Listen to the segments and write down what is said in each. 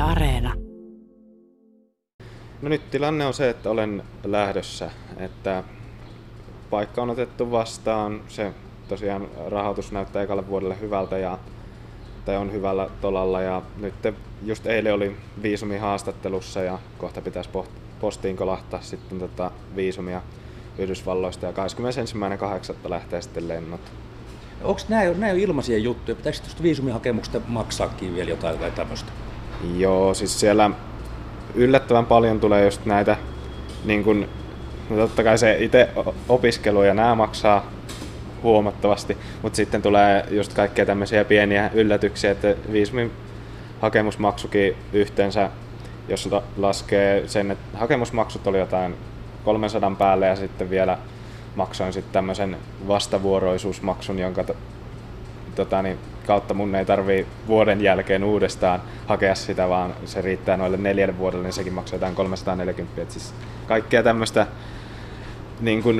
Areena. No nyt tilanne on se, että olen lähdössä, että paikka on otettu vastaan, se tosiaan rahoitus näyttää ekalle vuodelle hyvältä tai on hyvällä tolalla ja nyt just eilen oli viisumihaastattelussa ja kohta pitäisi postiin kolahtaa sitten viisumia Yhdysvalloista ja 21.8. lähtee sitten lennot. Onko nämä jo ilmaisia juttuja? Pitääkö tuosta viisumihakemuksesta maksaakin vielä jotain tämmöistä? Joo, siis siellä yllättävän paljon tulee just näitä, niin kun, no totta kai se itse opiskelu ja nämä maksaa huomattavasti, mutta sitten tulee just kaikkea tämmöisiä pieniä yllätyksiä, että viisumin hakemusmaksukin yhteensä, jos laskee sen, että hakemusmaksut oli jotain 300 päälle ja sitten vielä maksoin sitten tämmöisen vastavuoroisuusmaksun, jonka kautta mun ei tarvii vuoden jälkeen uudestaan hakea sitä, vaan se riittää noille 4 vuodelle, niin sekin maksaa jotain 340. Et siis kaikkea tämmöistä niin kun,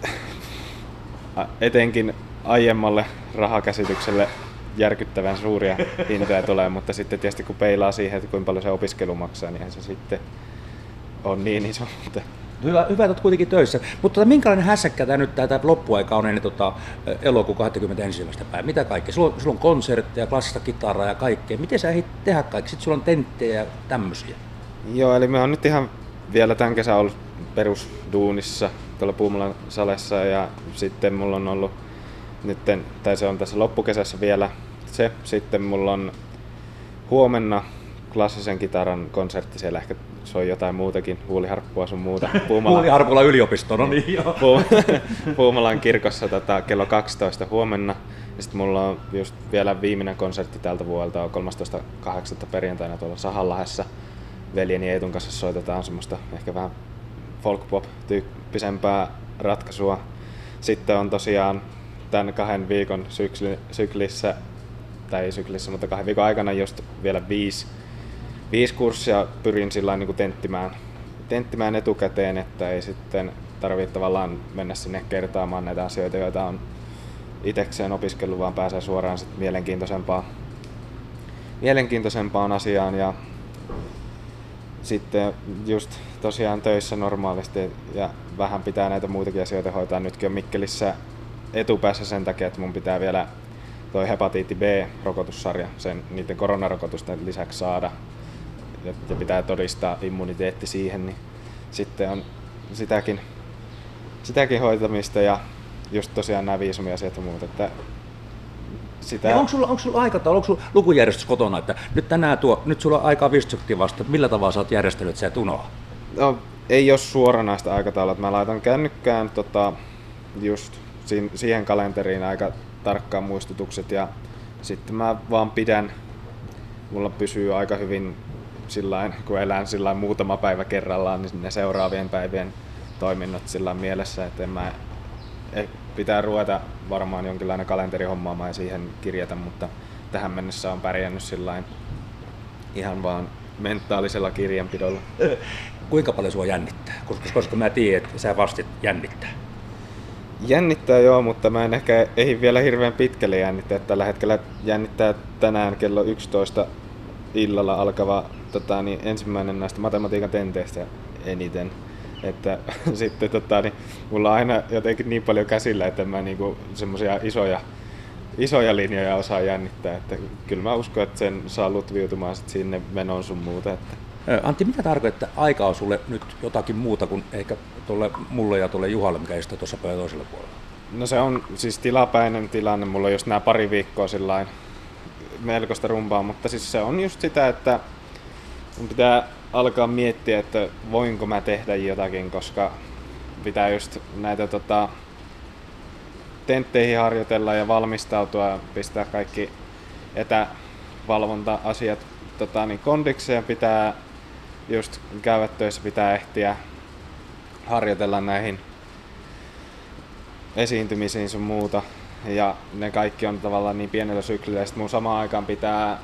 etenkin aiemmalle rahakäsitykselle järkyttävän suuria hintoja tulee, mutta sitten tietysti kun peilaa siihen, että kuinka paljon se opiskelu maksaa, niin se sitten on niin iso. Hyvä, että olet kuitenkin töissä. Mutta minkälainen hässäkkä tämä nyt tämä loppuaika on ennen elokuun 21. päivä? Mitä kaikkea? Sulla on konsertteja, klassista kitaraa ja kaikkea. Miten sä ehdit tehdä kaikki? Sitten sulla on tenttejä ja tämmöisiä. Joo, eli mä oon nyt ihan vielä tämän kesän ollut perusduunissa tuolla Puumalan salessa ja sitten mulla on ollut nytten, tai se on tässä loppukesässä vielä se. Sitten mulla on huomenna klassisen kitaran konsertti, siellä ehkä soi jotain muutakin, huuliharppua sun muuta. Huuliharpulla yliopisto, no niin joo. Puumalan kirkossa kello 12 huomenna. Ja sitten mulla on just vielä viimeinen konsertti tältä vuodelta, on 13.8. perjantaina tuolla Sahanlahdessa. Veljeni Eetun kanssa soitetaan semmoista ehkä vähän folk-pop-tyyppisempää ratkaisua. Sitten on tosiaan tämän 2 viikon syklissä, mutta 2 viikon aikana just vielä 5 kurssia pyrin sillain niin kuin tenttimään etukäteen, että ei sitten tarvitse tavallaan mennä sinne kertaamaan näitä asioita, joita on itsekseen opiskellut, vaan pääsee suoraan sitten mielenkiintoisempaan asiaan. Ja sitten just tosiaan töissä normaalisti ja vähän pitää näitä muitakin asioita hoitaa. Nytkin on Mikkelissä etupäässä sen takia, että mun pitää vielä toi hepatiitti B-rokotussarja niiden koronarokotusten lisäksi saada. Ja pitää todistaa immuniteetti siihen, niin sitten on sitäkin hoitamista ja just tosiaan nämä viisumiasiat ja muut. Että sitä... Onko sulla aikataulu, onko sulla lukujärjestys kotona, että nyt sulla on aikaa 50 vasta, millä tavalla sä oot järjestänyt, että sä et unoha? No, ei ole suoranaista aikataulua, mä laitan kännykkään just siihen kalenteriin aika tarkkaan muistutukset ja sitten mä vaan mulla pysyy aika hyvin sillain, kun elän sillain muutama päivä kerrallaan, niin ne seuraavien päivien toiminnot sillain mielessä, että pitää ruveta varmaan jonkinlainen kalenteri hommaamaan ja siihen kirjata, mutta tähän mennessä on pärjännyt sillain ihan vaan mentaalisella kirjanpidolla. Kuinka paljon sua jännittää? Koska mä tiedän, että sä vastit jännittää. Jännittää joo, mutta mä en ehkä ehdi vielä hirveän pitkälle jännittää. Tällä hetkellä jännittää tänään kello 11 illalla alkava ensimmäinen näistä matematiikan tenteistä eniten. Että sitten mulla on aina jotenkin niin paljon käsillä, että mä niinku semmosia isoja linjoja osaa jännittää. Että kyllä mä uskon, että sen saa lutviutumaan sit sinne menoon sun muuta. Että. Antti, mitä tarkoittaa, että aika on sulle nyt jotakin muuta kuin ehkä mulle ja tuolle Juhalle, mikä istuu tuossa pöydän toisella puolella? No se on siis tilapäinen tilanne. Mulla on just nää pari viikkoa sillain melkoista rumpaa, mutta siis se on just sitä, että mun pitää alkaa miettiä, että voinko mä tehdä jotakin, koska pitää just näitä tentteihin harjoitella ja valmistautua ja pistää kaikki etävalvonta-asiat kondikseen. Pitää just käydä töissä, pitää ehtiä harjoitella näihin esiintymisiin sun muuta. Ja ne kaikki on tavallaan niin pienellä syklillä ja sit mun samaan aikaan pitää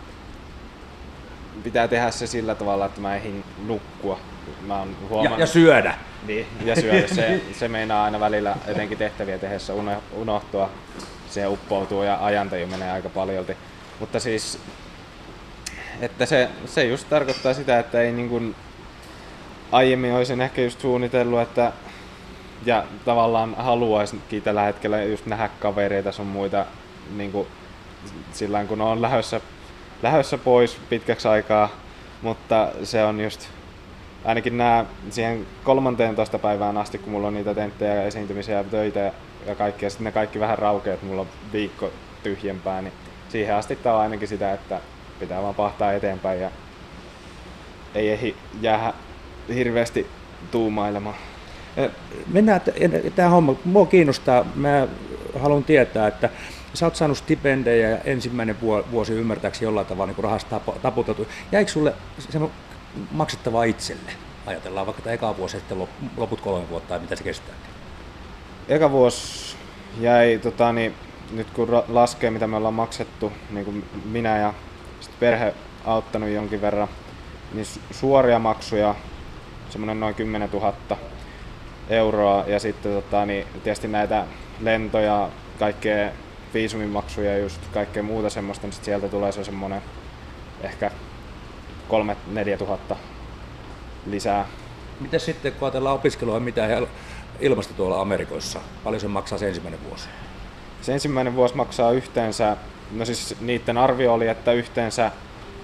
tehdä se sillä tavalla, että mä ehdin nukkua. Mä oon huomannut, ja syödä. Niin, ja syödä. Se meinaa aina välillä etenkin tehtäviä tehdessä unohtua. Se uppoutuu ja ajantaju menee aika paljolti. Mutta siis Että se just tarkoittaa sitä, että ei niin kuin aiemmin olisin ehkä just suunnitellut, että ja tavallaan haluaisinkin tällä hetkellä just nähdä kavereita sun muita niin kuin silloin kun on lähdössä pois pitkäksi aikaa, mutta se on just ainakin siihen 13 päivään asti, kun mulla on niitä tenttejä ja esiintymisiä ja töitä ja kaikki, ja sitten ne kaikki vähän raukeaa, että mulla on viikko tyhjempää, niin siihen asti tää on ainakin sitä, että pitää vaan pahtaa eteenpäin ja ei ehdi jäädä hirveästi tuumailemaan. Mennään tämä homma. Mua kiinnostaa, mä haluan tietää, että sä oot saanut stipendejä ja ensimmäinen vuosi ymmärtääkseni jollain tavalla niin rahasta taputeltu. Jäikö sulle se maksettavaa itselle? Ajatellaan vaikka tämä eka vuosi ja sitten loput 3 vuotta tai mitä se kestää? Eka vuosi jäi, nyt kun laskee mitä me ollaan maksettu, niin kuin minä ja sit perhe auttanut jonkin verran, niin suoria maksuja semmoinen noin 10 000 euroa ja sitten tietysti näitä lentoja, kaikkea viisumimaksuja ja just kaikkea muuta semmoista, niin sit sieltä tulee se semmoinen ehkä 3-4 000 lisää. Miten sitten kun ajatellaan opiskelua, mitä ilmasta tuolla Amerikoissa, paljon se maksaa se ensimmäinen vuosi? Se ensimmäinen vuosi maksaa yhteensä, no siis niiden arvio oli, että yhteensä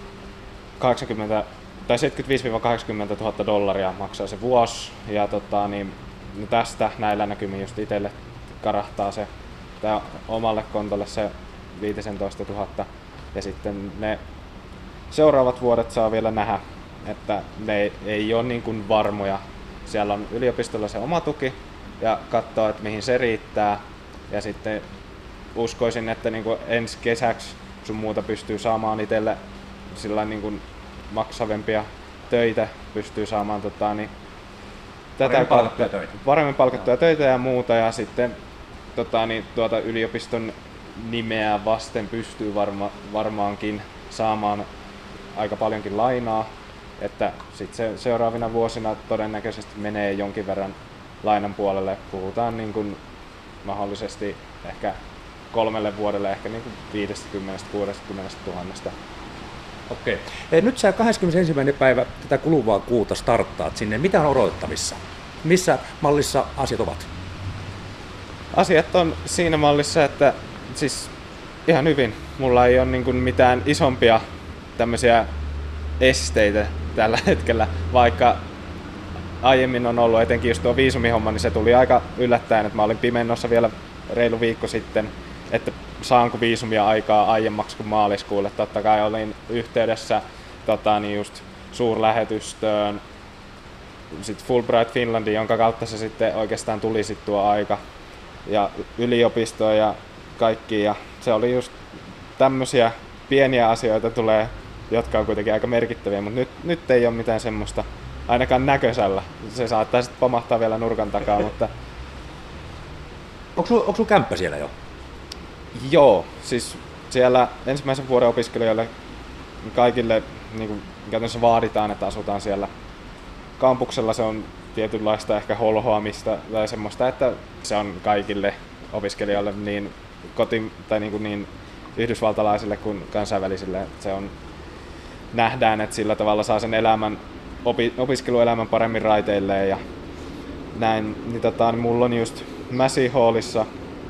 75-80 000 dollaria maksaa se vuosi ja no tästä näillä näkymin just itselle karahtaa se omalle kontolle se 15 000 ja sitten ne seuraavat vuodet saa vielä nähdä, että ne ei ole niin kuin varmoja. Siellä on yliopistolla se oma tuki ja katsoo, että mihin se riittää ja sitten uskoisin, että niin kuin ensi kesäksi sun muuta pystyy saamaan itselle sillain niin kuin maksavempia töitä, pystyy saamaan paremmin palkattuja töitä ja muuta ja sitten yliopiston nimeä vasten pystyy varmaankin saamaan aika paljonkin lainaa, että sitten seuraavina vuosina todennäköisesti menee jonkin verran lainan puolelle. Puhutaan niin kuin mahdollisesti ehkä 3 vuodelle ehkä niin kuin 50-60 000. Okei. Nyt sä 21. päivä tätä kuluvaa kuuta starttaat sinne. Mitä on odotettavissa? Missä mallissa asiat ovat? Asiat on siinä mallissa, että siis ihan hyvin. Mulla ei ole niin kuin mitään isompia tämmöisiä esteitä tällä hetkellä, vaikka aiemmin on ollut etenkin just tuo viisumihomma, niin se tuli aika yllättäen, että mä olin pimennossa vielä reilu viikko sitten, että saanko viisumia aikaa aiemmaksi kuin maaliskuulle. Totta kai olin yhteydessä just suurlähetystöön, sitten Fulbright Finlandiin, jonka kautta se sitten oikeastaan tuli sit tuo aika, ja yliopistoon ja kaikki, ja se oli just tämmöisiä pieniä asioita tulee, jotka on kuitenkin aika merkittäviä, mutta nyt ei ole mitään semmoista, ainakaan näköisellä. Se saattaa sitten pamahtaa vielä nurkan takaa, mutta... Onko sulla kämppä siellä jo? Joo, siis siellä ensimmäisen vuoden opiskelijoille kaikille niin kuin käytännössä vaaditaan, että asutaan siellä kampuksella. Se on tietynlaista ehkä holhoamista tai semmoista, että se on kaikille opiskelijoille niin tai niin yhdysvaltalaisille kuin kansainvälisille. Se on, nähdään, että sillä tavalla saa sen opiskeluelämän paremmin raiteilleen ja näin. Niin mulla on just Massey Hallissa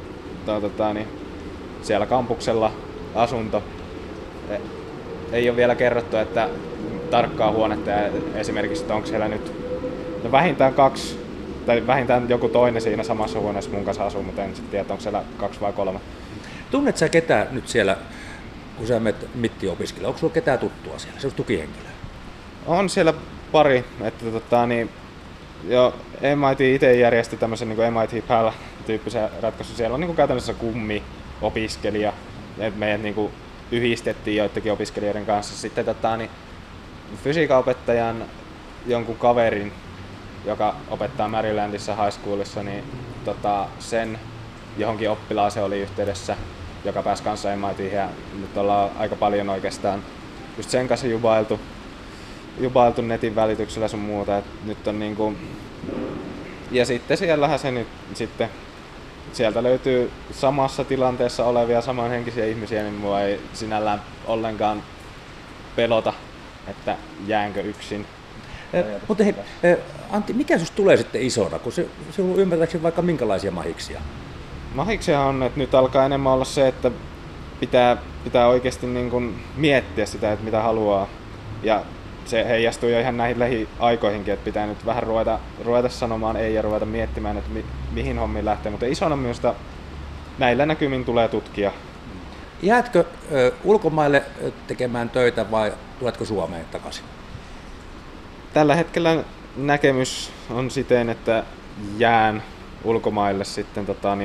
siellä kampuksella asunto. Ei ole vielä kerrottu, että tarkkaa huonetta ja esimerkiksi, että onko siellä nyt vähintään 2 tai vähintään joku toinen siinä samassa huoneessa mun kanssa asuu, mutta en sitten tiedä, onko siellä 2 vai 3. Tunnet sä ketään nyt siellä, kun sä menet mittiopiskelemaan? Onko sulla ketään tuttua siellä? Se on tukihenkilö. On siellä pari, että jo MIT itse järjesti tämmöisen niin MIT PAL-tyyppisen ratkaisun. Siellä on niin kuin käytännössä kummi-opiskelija, että meidät niin kuin yhdistettiin joidenkin opiskelijoiden kanssa. Sitten fysiikaopettajan jonkun kaverin, joka opettaa Marylandissa high schoolissa, niin sen johonkin oppilaaseen oli yhteydessä, joka pääsi kanssa MIT:hin ja nyt ollaan aika paljon oikeastaan just sen kanssa jubailtu netin välityksellä sun muuta, että nyt on niinku... Ja sitten siellähän se nyt sitten, sieltä löytyy samassa tilanteessa olevia samanhenkisiä ihmisiä, niin mua ei sinällään ollenkaan pelota että jäänkö yksin. Mutta hei, Antti, mikä susta tulee sitten isona, kun sinulla on ymmärtääkseni vaikka minkälaisia mahiksia? Mahiksia on, että nyt alkaa enemmän olla se, että pitää oikeasti niin kuin miettiä sitä, että mitä haluaa. Ja se heijastuu jo ihan näihin lähiaikoihinkin, että pitää nyt vähän ruveta sanomaan ei ja ruveta miettimään, että mihin hommiin lähtee. Mutta isona myös näillä näkymin tulee tutkia. Jäätkö ulkomaille tekemään töitä vai tuletko Suomeen takaisin? Tällä hetkellä näkemys on siten, että jään ulkomaille sitten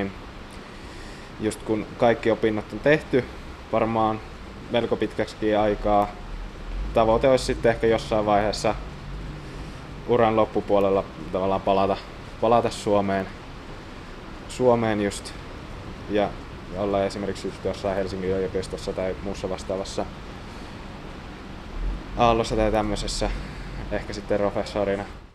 just kun kaikki opinnot on tehty, varmaan melko pitkäksikin aikaa. Tavoite olisi sitten ehkä jossain vaiheessa uran loppupuolella tavallaan palata Suomeen just ja olla esimerkiksi just jossain Helsingin yliopistossa tai muussa vastaavassa Aallossa tai tämmöisessä, ehkä sitten professorina.